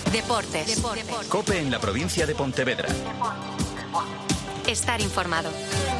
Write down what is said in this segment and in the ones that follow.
Deportes. COPE en la provincia de Pontevedra. Estar informado.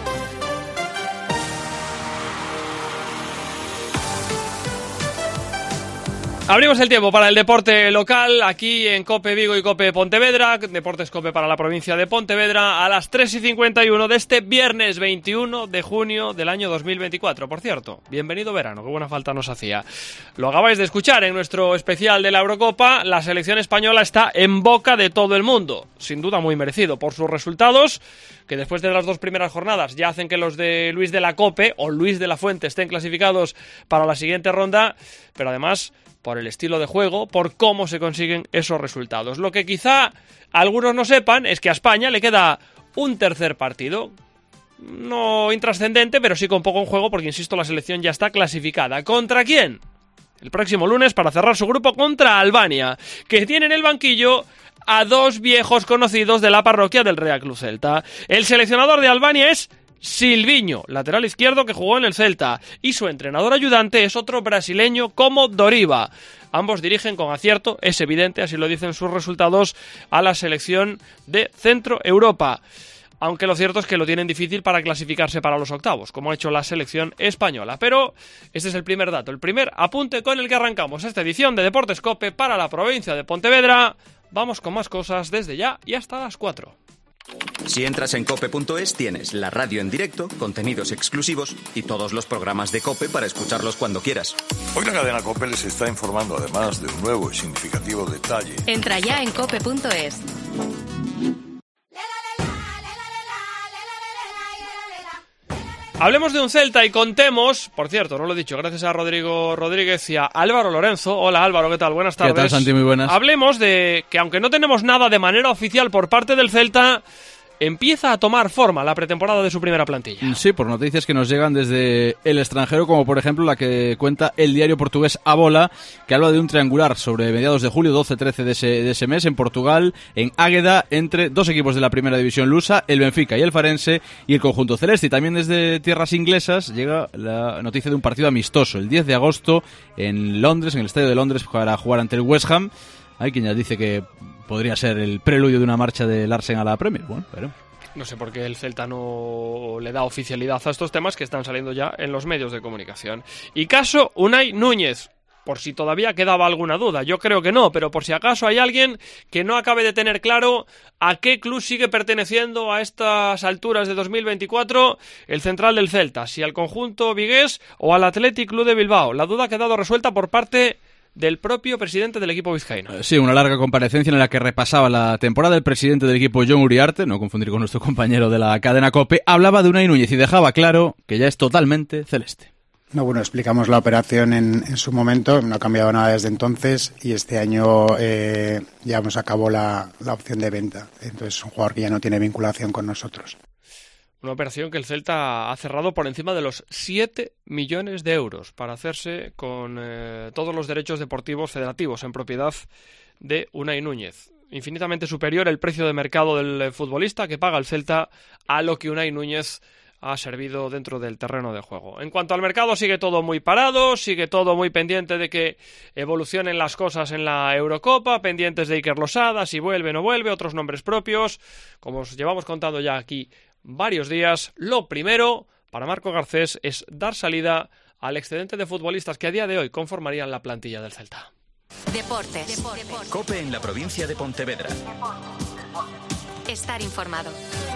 Abrimos el tiempo para el deporte local aquí en COPE Vigo y COPE Pontevedra. Deportes COPE para la provincia de Pontevedra a las 3:51 de este viernes 21 de junio del año 2024. Por cierto, bienvenido verano, qué buena falta nos hacía. Lo acabáis de escuchar en nuestro especial de la Eurocopa. La selección española está en boca de todo el mundo. Sin duda muy merecido por sus resultados, que después de las dos primeras jornadas ya hacen que los de Luis de la Cope o Luis de la Fuente estén clasificados para la siguiente ronda, pero además por el estilo de juego, por cómo se consiguen esos resultados. Lo que quizá algunos no sepan es que a España le queda un tercer partido, no intrascendente, pero sí con poco en juego, porque insisto, la selección ya está clasificada. ¿Contra quién? El próximo lunes, para cerrar su grupo, contra Albania, que tiene en el banquillo a dos viejos conocidos de la parroquia del Real Club Celta. El seleccionador de Albania es Silviño, lateral izquierdo que jugó en el Celta, y su entrenador ayudante es otro brasileño como Doriva. Ambos dirigen con acierto, es evidente, así lo dicen sus resultados, a la selección de Centro Europa. Aunque lo cierto es que lo tienen difícil para clasificarse para los octavos, como ha hecho la selección española. Pero este es el primer dato, el primer apunte con el que arrancamos esta edición de Deportes COPE para la provincia de Pontevedra. Vamos con más cosas desde ya y hasta las 4. Si entras en cope.es tienes la radio en directo, contenidos exclusivos y todos los programas de COPE para escucharlos cuando quieras. Hoy la cadena COPE les está informando además de un nuevo y significativo detalle. Entra ya en cope.es. Hablemos de un Celta y contemos, por cierto, no lo he dicho, gracias a Rodrigo Rodríguez y a Álvaro Lorenzo. Hola Álvaro, ¿qué tal? Buenas tardes. ¿Qué tal, Santi? Muy buenas. Hablemos de que aunque no tenemos nada de manera oficial por parte del Celta, empieza a tomar forma la pretemporada de su primera plantilla. Sí, por noticias que nos llegan desde el extranjero, como por ejemplo la que cuenta el diario portugués A Bola, que habla de un triangular sobre mediados de julio, 12-13 de ese mes, en Portugal, en Águeda, entre dos equipos de la primera división lusa, el Benfica y el Farense, y el conjunto celeste. Y también desde tierras inglesas llega la noticia de un partido amistoso, el 10 de agosto, en Londres, en el estadio de Londres, para jugar ante el West Ham. Hay quien ya dice que podría ser el preludio de una marcha del Arsenal a la Premier. Bueno, pero no sé por qué el Celta no le da oficialidad a estos temas que están saliendo ya en los medios de comunicación. Y caso Unai Núñez, por si todavía quedaba alguna duda. Yo creo que no, pero por si acaso hay alguien que no acabe de tener claro a qué club sigue perteneciendo a estas alturas de 2024 el central del Celta, si al conjunto vigués o al Athletic Club de Bilbao. La duda ha quedado resuelta por parte del propio presidente del equipo vizcaíno. Sí, una larga comparecencia en la que repasaba la temporada. El presidente del equipo, Jon Uriarte, no confundir con nuestro compañero de la cadena COPE, hablaba de Unai Núñez y dejaba claro que ya es totalmente celeste. No, bueno, explicamos la operación en su momento, no ha cambiado nada desde entonces y este año ya hemos acabado la opción de venta. Entonces es un jugador que ya no tiene vinculación con nosotros. Una operación que el Celta ha cerrado por encima de los 7 millones de euros para hacerse con todos los derechos deportivos federativos en propiedad de Unai Núñez. Infinitamente superior el precio de mercado del futbolista que paga el Celta a lo que Unai Núñez ha servido dentro del terreno de juego. En cuanto al mercado, sigue todo muy parado, sigue todo muy pendiente de que evolucionen las cosas en la Eurocopa, pendientes de Iker Losada, si vuelve o no vuelve, otros nombres propios, como os llevamos contando ya aquí varios días. Lo primero para Marco Garcés es dar salida al excedente de futbolistas que a día de hoy conformarían la plantilla del Celta. Deportes. COPE en la provincia de Pontevedra. Estar informado.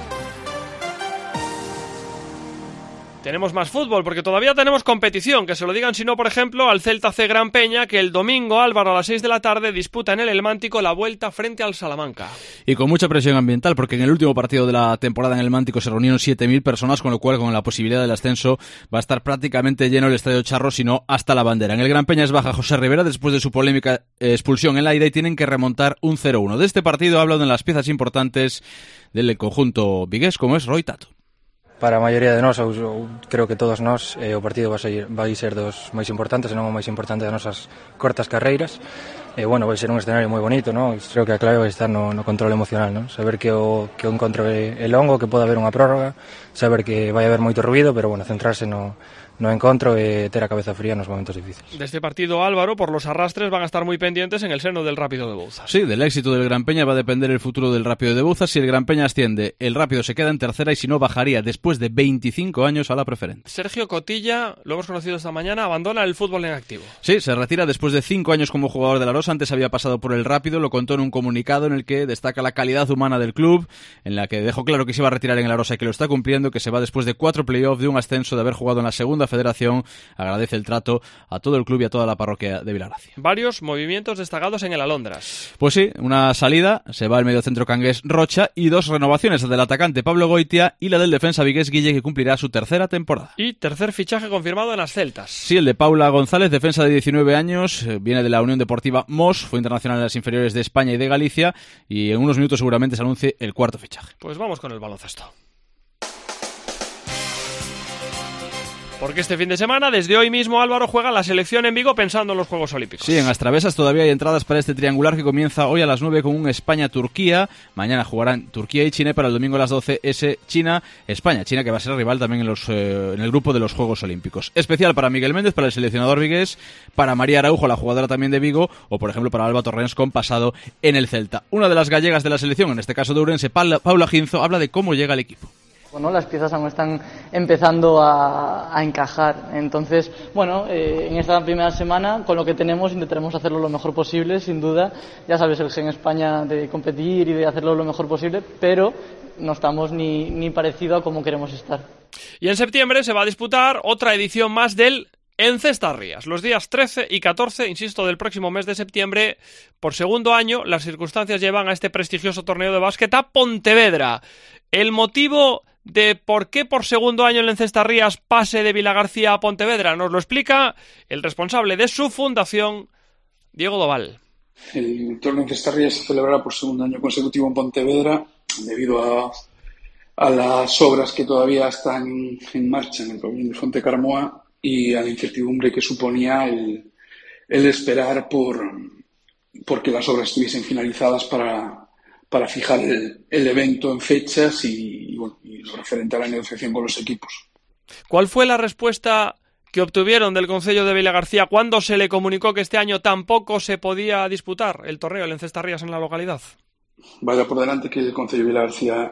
Tenemos más fútbol, porque todavía tenemos competición, que se lo digan si no, por ejemplo, al Celta C Gran Peña, que el domingo, Álvaro, a las 6 de la tarde, disputa en el Elmántico la vuelta frente al Salamanca. Y con mucha presión ambiental, porque en el último partido de la temporada en el Elmántico se reunieron 7.000 personas, con lo cual, con la posibilidad del ascenso, va a estar prácticamente lleno el Estadio Charro, sino hasta la bandera. En el Gran Peña es baja José Rivera después de su polémica expulsión en la ida y tienen que remontar un 0-1. De este partido habla de las piezas importantes del conjunto vigués, como es Roi Tato. Para a maioría de nós, creo que todos nós, o partido vai ser dos máis importantes, se non o máis importante das nosas cortas carreiras. Bueno, vai ser un escenario moi bonito, ¿no? Creo que a clave vai estar no control emocional, ¿no? Saber que o encontro é longo, que pode haber unha prórroga, saber que vai haber moito ruido, pero bueno, centrarse no no encontro e ter a cabeza fría nos momentos difíciles. De este partido, Álvaro, por los arrastres van a estar muy pendientes en el seno del Rápido de Bouzas. Sí, del éxito del Gran Peña va a depender el futuro del Rápido de Bouzas. Si el Gran Peña asciende, el Rápido se queda en tercera y si no, bajaría después de 25 años a la preferente. Sergio Cotilla, lo hemos conocido esta mañana, abandona el fútbol en activo. Sí, se retira después de 5 años como jugador de la Rosa. Antes había pasado por el Rápido, lo contó en un comunicado en el que destaca la calidad humana del club, en la que dejó claro que se iba a retirar en la Rosa y que lo está cumpliendo, que se va después de 4 playoffs, de un ascenso, de haber jugado en la segunda federación. Agradece el trato a todo el club y a toda la parroquia de Vilagracia. Varios movimientos destacados en el Alondras. Pues sí, una salida, se va el mediocentro cangués Rocha y 2 renovaciones, la del atacante Pablo Goitia y la del defensa vigués Guille, que cumplirá su tercera temporada. Y tercer fichaje confirmado en las Celtas. Sí, el de Paula González, defensa de 19 años, viene de la Unión Deportiva Mos, fue internacional en las inferiores de España y de Galicia, y en unos minutos seguramente se anuncie el cuarto fichaje. Pues vamos con el baloncesto. Porque este fin de semana, desde hoy mismo, Álvaro, juega la selección en Vigo pensando en los Juegos Olímpicos. Sí, en Astravesas todavía hay entradas para este triangular que comienza hoy a las 9 con un España-Turquía. Mañana jugarán Turquía y China, para el domingo a las 12 ese China-España. China que va a ser rival también en el grupo de los Juegos Olímpicos. Especial para Miguel Méndez, para el seleccionador vigués, para María Araujo, la jugadora también de Vigo, o por ejemplo para Alba Torrens, con pasado en el Celta. Una de las gallegas de la selección, en este caso de Ourense, Paula Ginzo, habla de cómo llega el equipo. Bueno, las piezas aún están empezando a encajar. Entonces, bueno, en esta primera semana, con lo que tenemos, intentaremos hacerlo lo mejor posible, sin duda. Ya sabes, el gen España de competir y de hacerlo lo mejor posible, pero no estamos ni parecido a cómo queremos estar. Y en septiembre se va a disputar otra edición más del Encestarrías. Los días 13 y 14, insisto, del próximo mes de septiembre, por segundo año, las circunstancias llevan a este prestigioso torneo de básquet a Pontevedra. El motivo de por qué por segundo año el Encestarrías pase de Vilagarcía a Pontevedra nos lo explica el responsable de su fundación, Diego Doval. El torneo Encestarrías se celebrará por segundo año consecutivo en Pontevedra debido a las obras que todavía están en marcha en el pabellón de Fontecarmoa y a la incertidumbre que suponía el esperar porque las obras estuviesen finalizadas para fijar el evento en fechas y lo referente a la negociación con los equipos. ¿Cuál fue la respuesta que obtuvieron del Concello de Vilagarcía cuando se le comunicó que este año tampoco se podía disputar el torneo, el Encestarrías, en la localidad? Vaya por delante que el Concello de Vilagarcía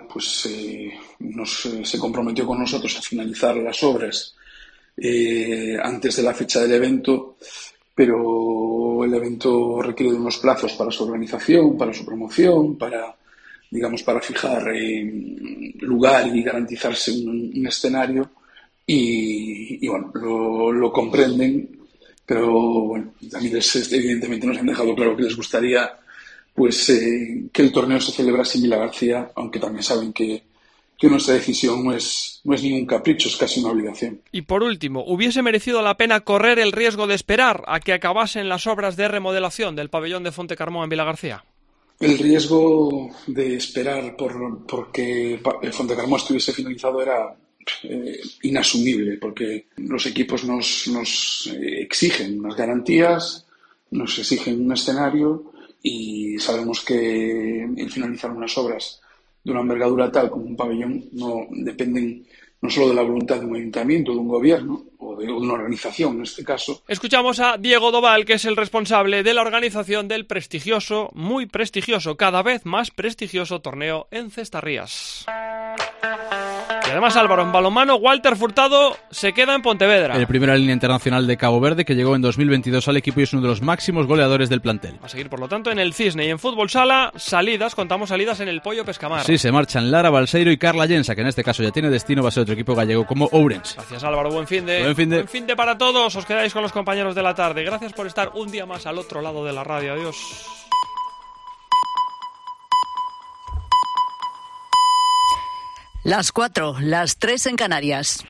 se comprometió con nosotros a finalizar las obras antes de la fecha del evento, pero el evento requiere de unos plazos para su organización, para su promoción, para fijar lugar y garantizarse un escenario y lo comprenden, pero bueno, también evidentemente nos han dejado claro que les gustaría que el torneo se celebrase en Vilagarcía, aunque también saben que nuestra decisión no es ningún capricho, es casi una obligación. Y por último, ¿hubiese merecido la pena correr el riesgo de esperar a que acabasen las obras de remodelación del pabellón de Fontecarmoa en Vilagarcía? El riesgo de esperar porque el Fontecarmoa estuviese finalizado era inasumible, porque los equipos nos exigen unas garantías, nos exigen un escenario y sabemos que el finalizar unas obras de una envergadura tal como un pabellón no dependen no solo de la voluntad de un ayuntamiento, de un gobierno o de una organización en este caso. Escuchamos a Diego Doval, que es el responsable de la organización del prestigioso, muy prestigioso, cada vez más prestigioso torneo Encestarrías. Y además, Álvaro, en balonmano, Walter Furtado se queda en Pontevedra. El primera línea internacional de Cabo Verde, que llegó en 2022 al equipo y es uno de los máximos goleadores del plantel. Va a seguir, por lo tanto, en el Cisne. Y en fútbol sala, contamos salidas en el Pollo Pescamar. Sí, se marchan Lara Balseiro y Carla Llensa, que en este caso ya tiene destino, va a ser otro equipo gallego como Ourense. Gracias, Álvaro, buen fin de para todos. Os quedáis con los compañeros de la tarde. Gracias por estar un día más al otro lado de la radio. Adiós. Las 4, las 3 en Canarias.